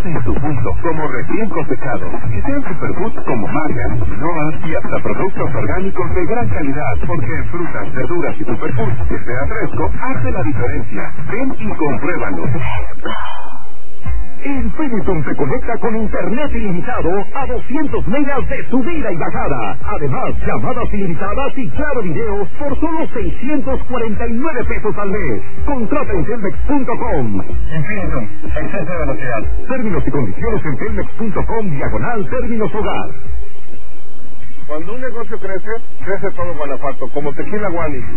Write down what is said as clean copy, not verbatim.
en su punto, como recién cosechados, que sean superfoods como mangas, quinoa y hasta productos orgánicos de gran calidad, porque en frutas, verduras y superfoods que sea fresco, hace la diferencia. Ven y compruébalo. Infinitum te conecta con internet ilimitado a 200 megas de subida y bajada. Además, llamadas ilimitadas y claro video por solo 649 pesos al mes. Contrata en telmex.com. Infinitum, exceso de velocidad. Términos y condiciones en telmex.com/términos hogar. Cuando un negocio crece, crece todo Guanajuato, como Tequila Wally.